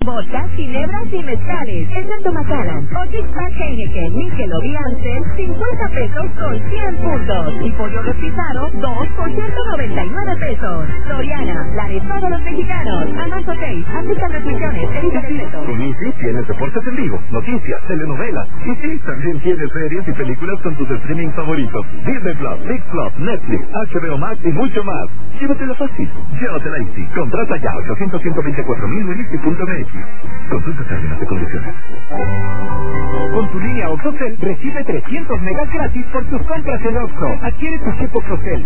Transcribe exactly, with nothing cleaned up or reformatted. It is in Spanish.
vodka, ginebras y mezcales, excepto Macallan. O Six-Pack Heineken, Michelob y Amstel, cincuenta pesos con cien puntos. Y pollo rostizado, dos por ciento noventa y nueve pesos. Soriana, la de todos los mexicanos. Almanzo seis, aplican restricciones, evita decretos. Con Easy tienes deportes en vivo, noticias, telenovelas. Y sí, también tienes series y películas con tus streaming favoritos. Disney Plus, Six Plus, Netflix, H B O Max y mucho más. Llévatela fácil. Llévatela Easy. Contrata ya ochocientos, ciento veinticuatro mil en easy punto m x. Consulta términos y condiciones. Con tu línea OxxoCell recibe trescientos megas gratis por tus compras en Oxxo. Adquiere tu chip OxxoCell